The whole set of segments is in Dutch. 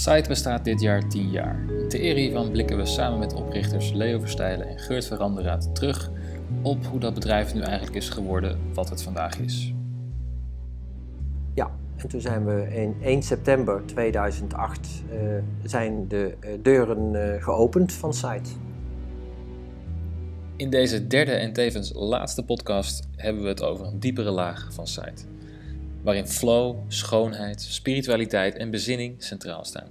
Site bestaat dit jaar 10 jaar. Ter ere hiervan blikken we samen met oprichters Leo Verstijlen en Geurt Veranderaad terug op hoe dat bedrijf nu eigenlijk is geworden wat het vandaag is. Ja, en toen zijn we in 1 september 2008 zijn de deuren geopend van Site. In deze derde en tevens laatste podcast hebben we het over een diepere laag van Site, waarin flow, schoonheid, spiritualiteit en bezinning centraal staan.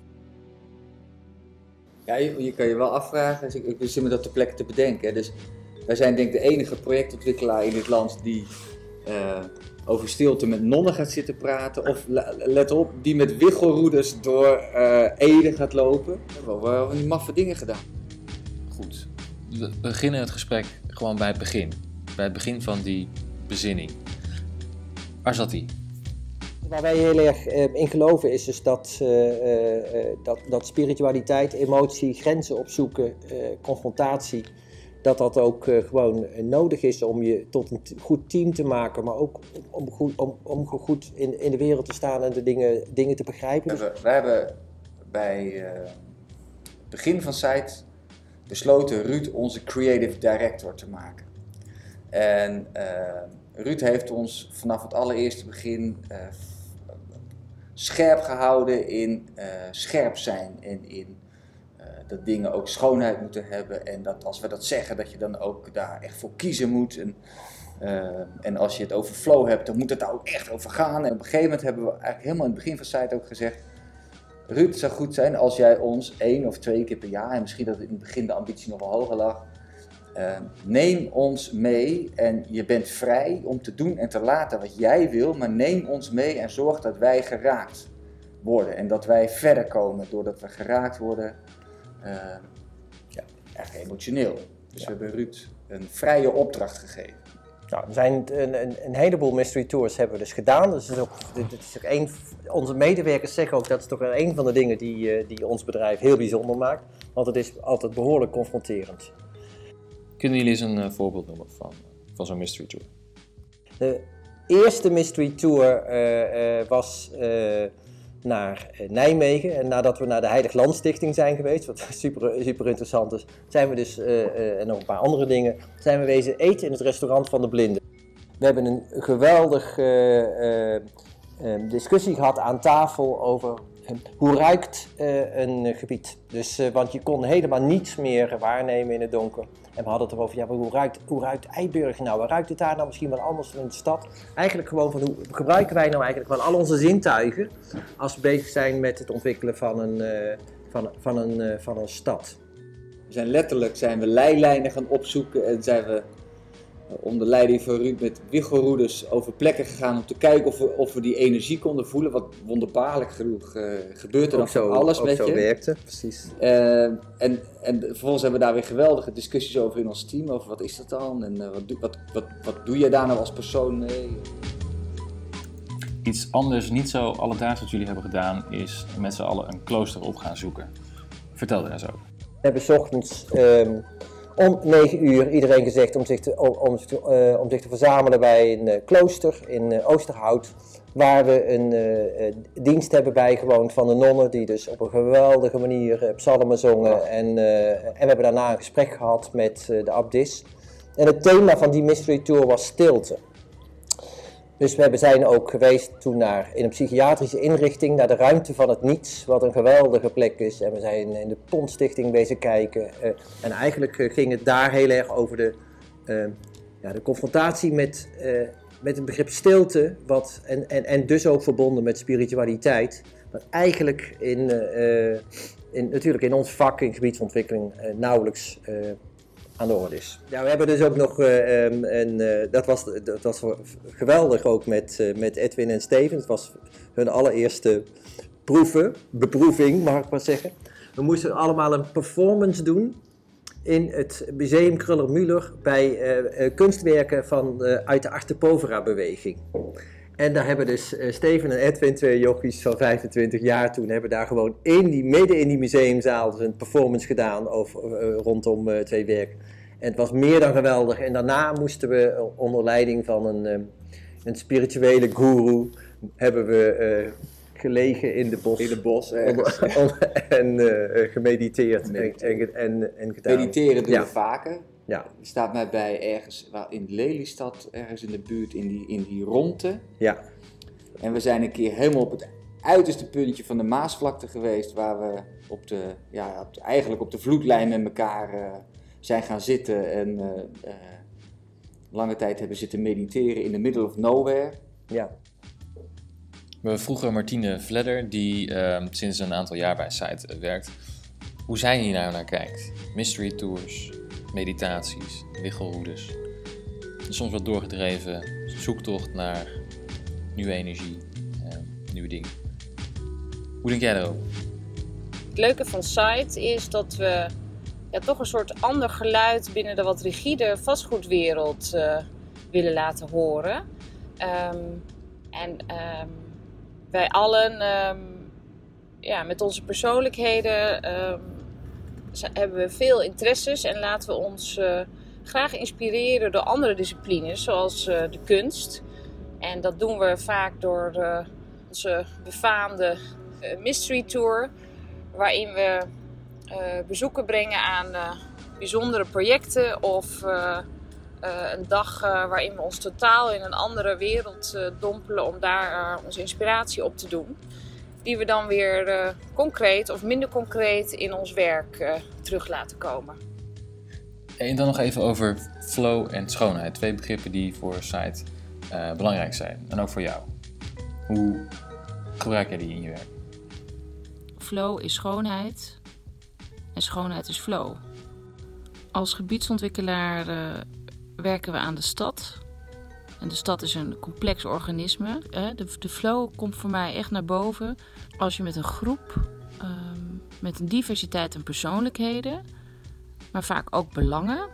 Ja, je kan je wel afvragen, dus ik zit me dat ter plekke te bedenken. Dus wij zijn denk ik de enige projectontwikkelaar in dit land die over stilte met nonnen gaat zitten praten. Of let op, die met wiggelroeders door Ede gaat lopen. We hebben die maffe dingen gedaan. Goed, we beginnen het gesprek gewoon bij het begin. Bij het begin van die bezinning. Waar zat die? Waar wij heel erg in geloven is dus dat spiritualiteit, emotie, grenzen opzoeken, confrontatie, dat ook gewoon nodig is om je tot een goed team te maken, maar ook om goed in de wereld te staan en de dingen te begrijpen. We hebben bij het begin van Site besloten Ruud onze creative director te maken. En Ruud heeft ons vanaf het allereerste begin scherp gehouden in scherp zijn en in dat dingen ook schoonheid moeten hebben en dat als we dat zeggen dat je dan ook daar echt voor kiezen moet en als je het over flow hebt dan moet het daar ook echt over gaan en op een gegeven moment hebben we eigenlijk helemaal in het begin van Site ook gezegd: Ruud, het zou goed zijn als jij ons 1 of 2 keer per jaar, en misschien dat in het begin de ambitie nog wel hoger lag, neem ons mee en je bent vrij om te doen en te laten wat jij wil, maar neem ons mee en zorg dat wij geraakt worden en dat wij verder komen doordat we geraakt worden, echt emotioneel. Dus we hebben Ruud een vrije opdracht gegeven. Nou, er zijn een heleboel mystery tours hebben we dus gedaan. Dus dit is ook onze medewerkers zeggen ook dat is toch een van de dingen die ons bedrijf heel bijzonder maakt, want het is altijd behoorlijk confronterend. Kunnen jullie eens een voorbeeld noemen van zo'n mystery tour? De eerste mystery tour was naar Nijmegen. En nadat we naar de Heilig Land Stichting zijn geweest, wat super interessant is, zijn we dus, en nog een paar andere dingen, zijn we wezen eten in het restaurant van de Blinden. We hebben een geweldig discussie gehad aan tafel over hoe ruikt een gebied. Dus, want je kon helemaal niets meer waarnemen in het donker. En we hadden het erover, hoe ruikt Eiburg nou? Waar ruikt het daar nou misschien wel anders dan in de stad? Eigenlijk gewoon van hoe gebruiken wij nou eigenlijk wel al onze zintuigen als we bezig zijn met het ontwikkelen van een stad. Zijn we leilijnen gaan opzoeken en zijn we onder leiding van Ruud met wiggelroeders over plekken gegaan om te kijken of we die energie konden voelen. Wat wonderbaarlijk genoeg gebeurt er dan van alles met je. Ook zo werkte, precies. En vervolgens hebben we daar weer geweldige discussies over in ons team. Over wat is dat dan en wat doe je daar nou als persoon mee? Iets anders, niet zo alledaags wat jullie hebben gedaan, is met z'n allen een klooster op gaan zoeken. Vertel daar eens over. We hebben 's ochtends om 9 uur iedereen gezegd om zich te verzamelen bij een klooster in Oosterhout, waar we een dienst hebben bijgewoond van de nonnen die dus op een geweldige manier psalmen zongen en we hebben daarna een gesprek gehad met de abdis. En het thema van die mystery tour was stilte. Dus we zijn ook geweest toen in een psychiatrische inrichting naar de ruimte van het niets, wat een geweldige plek is. En we zijn in de Pontstichting bezig kijken. En eigenlijk ging het daar heel erg over de confrontatie met het begrip stilte, en dus ook verbonden met spiritualiteit. Wat eigenlijk natuurlijk in ons vak, in gebiedsontwikkeling, nauwelijks aan de orde is. Ja, we hebben dus ook nog, dat was geweldig ook met Edwin en Steven. Het was hun allereerste beproeving, mag ik maar zeggen. We moesten allemaal een performance doen in het Museum Kruller-Müller bij kunstwerken uit de Arte Povera-beweging. En daar hebben dus Steven en Edwin, 2 jochies van 25 jaar toen, hebben daar gewoon midden in die museumzaal dus een performance gedaan rondom 2 werken. En het was meer dan geweldig. En daarna moesten we onder leiding van een spirituele guru, hebben we gelegen in de bos. In het bos ergens. En gemediteerd en gedaan. Mediteren doen Ja. we vaker. Ja, Er staat mij bij ergens in Lelystad, ergens in de buurt, in die rondte. ja, En we zijn een keer helemaal op het uiterste puntje van de Maasvlakte geweest, waar we eigenlijk op de vloedlijn met elkaar zijn gaan zitten en lange tijd hebben zitten mediteren in the middle of nowhere. ja. We vroegen Martine Vledder, die sinds een aantal jaar bij Site werkt, hoe zij hier nou naar kijkt. Mystery tours, meditaties, wichelroutes. Soms wat doorgedreven zoektocht naar nieuwe energie, nieuwe dingen. Hoe denk jij daarover? Het leuke van Site is dat we toch een soort ander geluid binnen de wat rigide vastgoedwereld willen laten horen. Wij allen, met onze persoonlijkheden, hebben we veel interesses en laten we ons graag inspireren door andere disciplines, zoals de kunst. En dat doen we vaak door onze befaamde Mystery Tour, waarin we bezoeken brengen aan bijzondere projecten of een dag waarin we ons totaal in een andere wereld dompelen om daar onze inspiratie op te doen. Die we dan weer concreet of minder concreet in ons werk terug laten komen. En dan nog even over flow en schoonheid. 2 begrippen die voor Site belangrijk zijn. En ook voor jou. Hoe gebruik jij die in je werk? Flow is schoonheid en schoonheid is flow. Als gebiedsontwikkelaar werken we aan de stad. En de stad is een complex organisme. De flow komt voor mij echt naar boven als je met een groep, met een diversiteit aan persoonlijkheden, maar vaak ook belangen,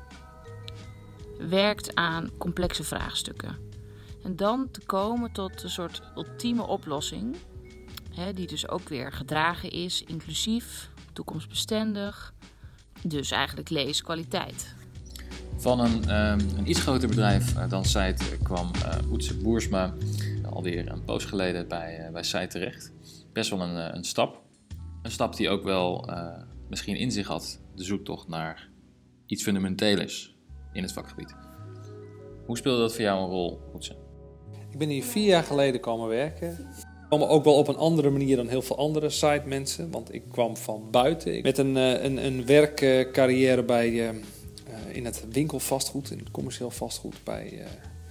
werkt aan complexe vraagstukken. En dan te komen tot een soort ultieme oplossing, die dus ook weer gedragen is, inclusief, toekomstbestendig. Dus eigenlijk leeskwaliteit. Van een iets groter bedrijf dan Site kwam Oetse Boersma alweer een poos geleden bij Site terecht. Best wel een stap. Een stap die ook wel misschien in zich had, de zoektocht naar iets fundamenteels in het vakgebied. Hoe speelde dat voor jou een rol, Oetse? Ik ben hier 4 jaar geleden komen werken. Ik kwam ook wel op een andere manier dan heel veel andere Site-mensen. Want ik kwam van buiten. Met een werkcarrière in het winkelvastgoed, in het commercieel vastgoed. Bij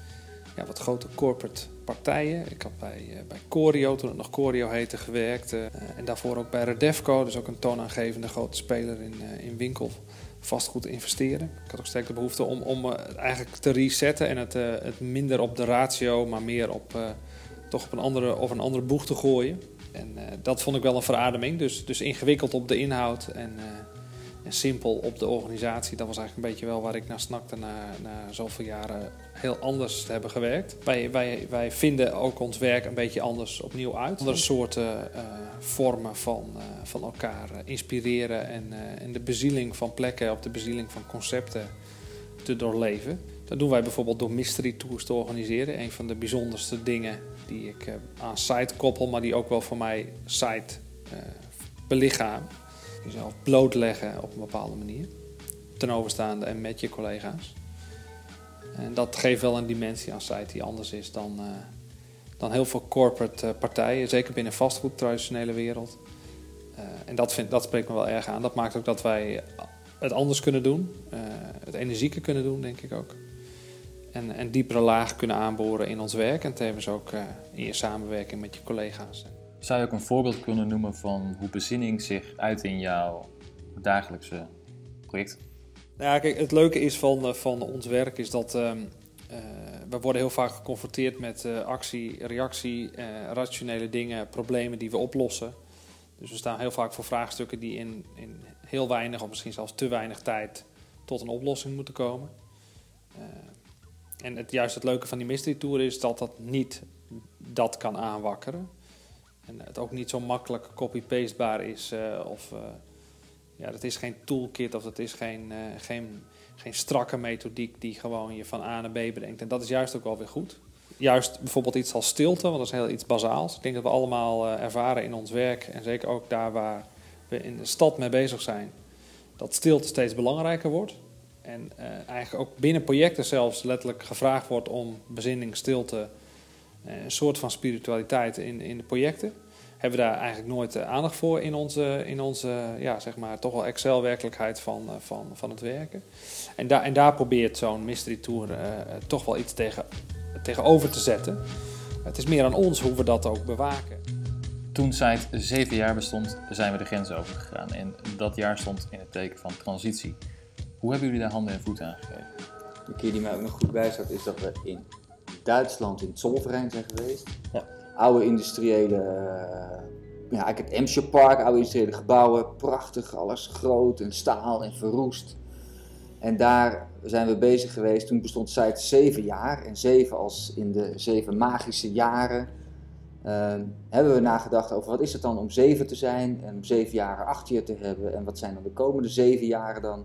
wat grote corporate partijen. Ik had bij Corio, toen het nog Corio heette, gewerkt. En daarvoor ook bij Redefco. Dus ook een toonaangevende grote speler in winkelvastgoed investeren. Ik had ook sterk de behoefte om eigenlijk te resetten. En het minder op de ratio, maar meer op toch op een andere boeg te gooien. En dat vond ik wel een verademing. Dus ingewikkeld op de inhoud en simpel op de organisatie. Dat was eigenlijk een beetje wel waar ik naar snakte na zoveel jaren heel anders te hebben gewerkt. Wij vinden ook ons werk een beetje anders opnieuw uit. Andere soorten vormen van elkaar inspireren en de bezieling van plekken of de bezieling van concepten te doorleven. Dat doen wij bijvoorbeeld door mystery tours te organiseren. Een van de bijzonderste dingen die ik aan Site koppel, maar die ook wel voor mij Site belichaam. Jezelf blootleggen op een bepaalde manier. Ten overstaande en met je collega's. En dat geeft wel een dimensie aan Site die anders is dan heel veel corporate partijen. Zeker binnen vastgoed, traditionele wereld. En dat spreekt me wel erg aan. Dat maakt ook dat wij het anders kunnen doen. Het energieker kunnen doen, denk ik ook. En diepere laag kunnen aanboren in ons werk. En tevens ook in je samenwerking met je collega's. Zou je ook een voorbeeld kunnen noemen van hoe bezinning zich uit in jouw dagelijkse project? Ja, kijk, het leuke is van ons werk is dat we worden heel vaak geconfronteerd met actie, reactie, rationele dingen, problemen die we oplossen. Dus we staan heel vaak voor vraagstukken die in heel weinig of misschien zelfs te weinig tijd tot een oplossing moeten komen. En juist het leuke van die mystery tour is dat niet dat kan aanwakkeren. En het ook niet zo makkelijk copy-pastebaar is. Dat is geen toolkit of dat is geen strakke methodiek die gewoon je van A naar B brengt. En dat is juist ook wel weer goed. juist bijvoorbeeld iets als stilte, want dat is heel iets bazaals. Ik denk dat we allemaal ervaren in ons werk en zeker ook daar waar we in de stad mee bezig zijn, dat stilte steeds belangrijker wordt. En eigenlijk ook binnen projecten zelfs letterlijk gevraagd wordt om bezinning, stilte, een soort van spiritualiteit in de projecten. Hebben we daar eigenlijk nooit aandacht voor in onze ja, zeg maar, toch wel Excel-werkelijkheid van het werken. En daar probeert zo'n Mystery Tour toch wel iets tegenover te zetten. Het is meer aan ons hoe we dat ook bewaken. Toen Site 7 jaar bestond, zijn we de grens overgegaan. En dat jaar stond in het teken van transitie. Hoe hebben jullie daar handen en voeten aan gegeven? Een keer die mij ook nog goed bijstaat is dat we in Duitsland in het Zollverein zijn geweest. Ja. Oude industriële, eigenlijk het Emscher Park, oude industriële gebouwen, prachtig, alles groot en staal en verroest. En daar zijn we bezig geweest, toen bestond Site 7 jaar en 7 als in de 7 magische jaren. Hebben we nagedacht over wat is het dan om 7 te zijn en om 7 jaren achter je te hebben en wat zijn dan de komende 7 jaren dan.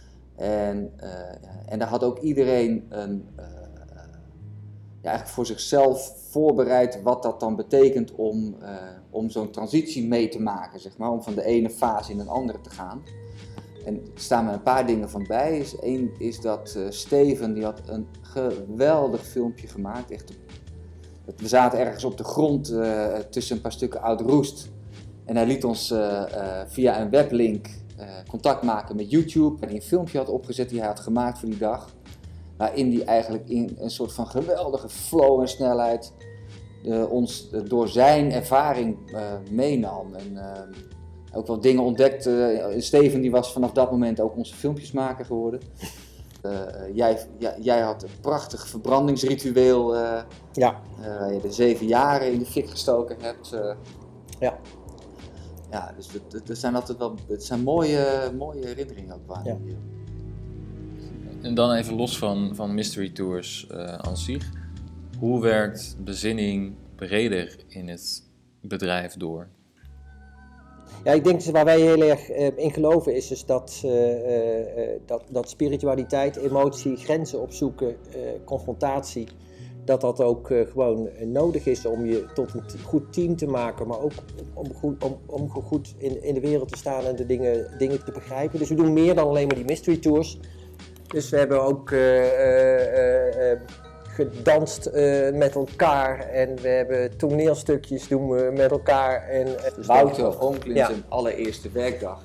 En daar had ook iedereen eigenlijk voor zichzelf voorbereid wat dat dan betekent om zo'n transitie mee te maken, zeg maar, om van de ene fase in een andere te gaan. En er staan me een paar dingen van bij. Eén is dat Steven, die had een geweldig filmpje gemaakt. Echt, we zaten ergens op de grond tussen een paar stukken oud roest. En hij liet ons via een weblink contact maken met YouTube. En die een filmpje had opgezet die hij had gemaakt voor die dag. Waarin hij eigenlijk in een soort van geweldige flow en snelheid ons door zijn ervaring meenam. En ook wel dingen ontdekte. Steven die was vanaf dat moment ook onze filmpjesmaker geworden. Jij had een prachtig verbrandingsritueel. Waar je de 7 jaren in de fik gestoken hebt. Ja, dus dat zijn altijd wel. Het zijn mooie herinneringen ook waar. Ja. En dan even los van Mystery Tours aan zich. Hoe werkt bezinning breder in het bedrijf door? Ja, ik denk dus waar wij heel erg in geloven is dus dat spiritualiteit, emotie, grenzen opzoeken, confrontatie, dat ook gewoon nodig is om je tot een goed team te maken, maar ook om goed in de wereld te staan en de dingen te begrijpen. Dus we doen meer dan alleen maar die Mystery Tours. Dus we hebben ook gedanst met elkaar en we hebben toneelstukjes doen we met elkaar. Wouter Onklin zijn allereerste werkdag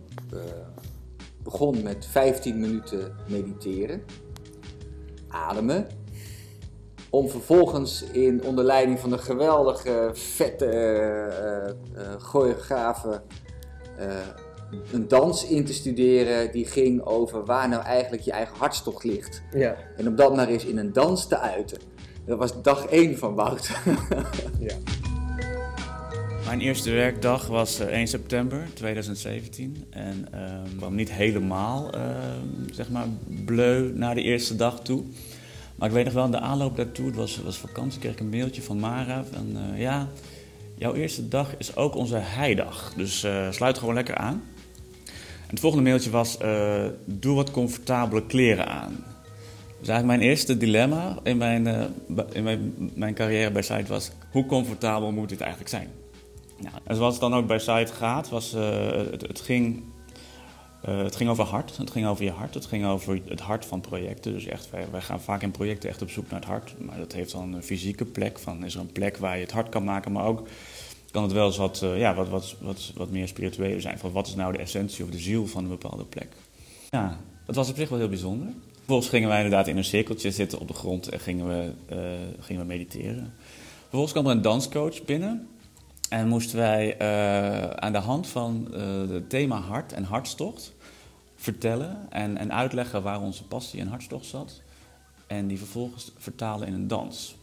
begon met 15 minuten mediteren, ademen, om vervolgens onder leiding van een geweldige, vette choreografe een dans in te studeren die ging over waar nou eigenlijk je eigen hartstocht ligt. Ja. En om dat maar eens in een dans te uiten. Dat was dag 1 van Wouter. Ja. Mijn eerste werkdag was 1 september 2017 en kwam niet helemaal zeg maar bleu naar de eerste dag toe. Maar ik weet nog wel, in de aanloop daartoe, het was vakantie, kreeg ik een mailtje van Mara van jouw eerste dag is ook onze heidag, dus sluit gewoon lekker aan. En het volgende mailtje was, doe wat comfortabele kleren aan. Dus eigenlijk mijn eerste dilemma in mijn carrière bij Site was, hoe comfortabel moet dit eigenlijk zijn? Nou, en zoals het dan ook bij Site gaat, het ging over hart, het ging over je hart, het ging over het hart van projecten. Dus echt, wij gaan vaak in projecten echt op zoek naar het hart. Maar dat heeft dan een fysieke plek, is er een plek waar je het hart kan maken, maar ook kan het wel eens wat meer spiritueel zijn. Van wat is nou de essentie of de ziel van een bepaalde plek? Ja, dat was op zich wel heel bijzonder. Vervolgens gingen wij inderdaad in een cirkeltje zitten op de grond en gingen we mediteren. Vervolgens kwam er een danscoach binnen en moesten wij aan de hand van het thema hart en hartstocht vertellen en uitleggen waar onze passie en hartstocht zat. En die vervolgens vertalen in een dans.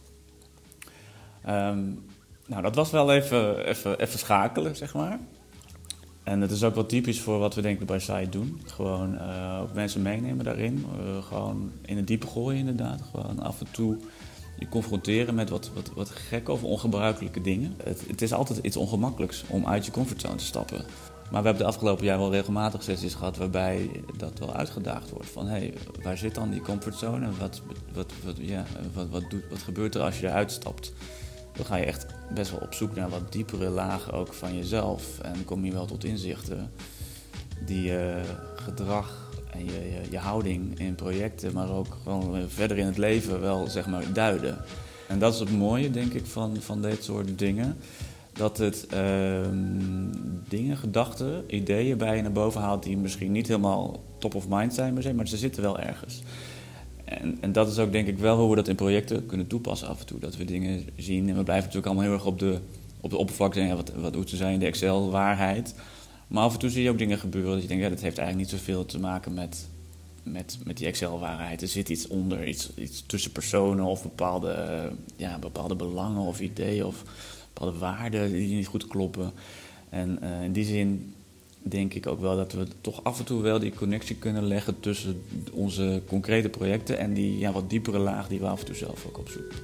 Nou, dat was wel even schakelen, zeg maar. En het is ook wel typisch voor wat we denken bij Site doen. Gewoon ook mensen meenemen daarin. Gewoon in het diepe gooien inderdaad. Gewoon af en toe je confronteren met wat gekke of ongebruikelijke dingen. Het is altijd iets ongemakkelijks om uit je comfortzone te stappen. Maar we hebben de afgelopen jaar wel regelmatig sessies gehad waarbij dat wel uitgedaagd wordt. Van waar zit dan die comfortzone? Wat gebeurt er als je eruit stapt? Dan ga je echt best wel op zoek naar wat diepere lagen ook van jezelf. En kom je wel tot inzichten die je gedrag en je houding in projecten, maar ook gewoon verder in het leven wel zeg maar duiden. En dat is het mooie denk ik van dit soort dingen. Dat het dingen, gedachten, ideeën bij je naar boven haalt die misschien niet helemaal top of mind zijn, maar ze zitten wel ergens. En dat is ook denk ik wel hoe we dat in projecten kunnen toepassen af en toe. Dat we dingen zien en we blijven natuurlijk allemaal heel erg op de oppervlakte en wat ze zijn, de Excel-waarheid. Maar af en toe zie je ook dingen gebeuren dat je denkt, dat heeft eigenlijk niet zoveel te maken met die Excel-waarheid. Er zit iets onder, iets tussen personen of bepaalde belangen of ideeën of bepaalde waarden die niet goed kloppen. En in die zin denk ik ook wel dat we toch af en toe wel die connectie kunnen leggen tussen onze concrete projecten en die wat diepere laag die we af en toe zelf ook opzoeken.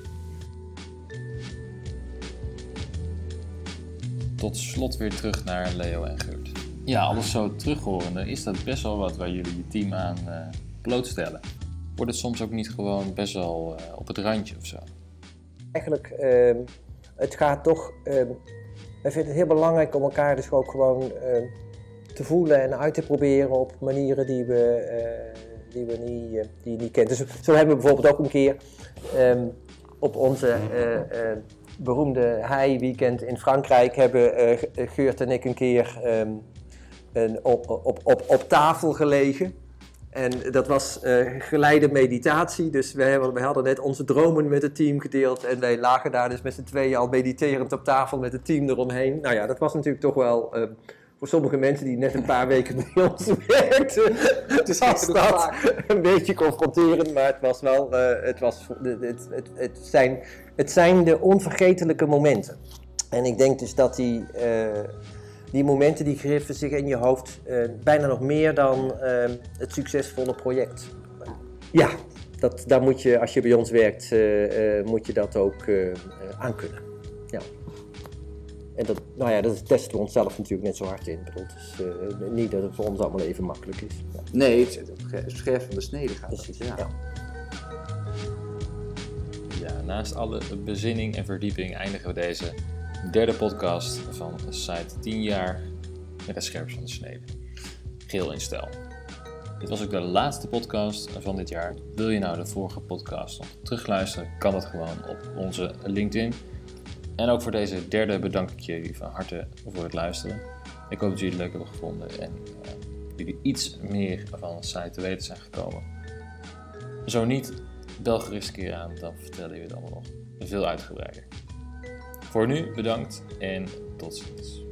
Tot slot weer terug naar Leo en Geurt. Ja, alles zo terughorende is dat best wel wat waar jullie je team aan blootstellen. Wordt het soms ook niet gewoon best wel op het randje of zo? Eigenlijk, het gaat toch... wij vinden het heel belangrijk om elkaar dus ook gewoon te voelen en uit te proberen op manieren die je niet kent. Dus zo hebben we bijvoorbeeld ook een keer op onze beroemde hei-weekend in Frankrijk hebben Geurt en ik een keer op tafel gelegen. En dat was geleide meditatie, dus we hadden net onze dromen met het team gedeeld en wij lagen daar dus met z'n tweeën al mediterend op tafel met het team eromheen. Nou ja, dat was natuurlijk toch wel voor sommige mensen die net een paar weken bij ons werkten, was dat een beetje confronterend, maar het was wel, het zijn de onvergetelijke momenten. En ik denk dus dat die momenten die griffen zich in je hoofd bijna nog meer dan het succesvolle project. Ja, daar moet je, als je bij ons werkt, moet je dat ook aankunnen. Ja. En dat testen we onszelf natuurlijk net zo hard in. Ik bedoel, het is niet dat het voor ons allemaal even makkelijk is. Ja. Nee, het is scherp van de snede gaat. Precies, dat, ja. Ja, naast alle bezinning en verdieping eindigen we deze derde podcast van Site 10 jaar met het scherpst van de snede. Geel in stijl. Dit was ook de laatste podcast van dit jaar. Wil je nou de vorige podcast nog terugluisteren, kan dat gewoon op onze LinkedIn. En ook voor deze derde bedank ik jullie van harte voor het luisteren. Ik hoop dat jullie het leuk hebben gevonden en jullie iets meer van het site te weten zijn gekomen. Zo niet, bel gerust een keer aan, dan vertellen jullie het allemaal nog veel uitgebreider. Voor nu bedankt en tot ziens.